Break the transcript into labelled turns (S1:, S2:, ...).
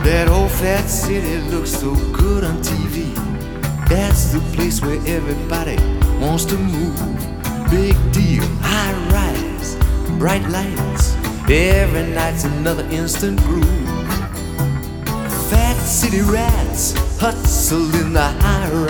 S1: That old fat city looks so good on TV. That's the place where everybody wants to move. Big deal, high rise, bright lights. Every night's another instant groove. Fat city rats hustle in the high rise.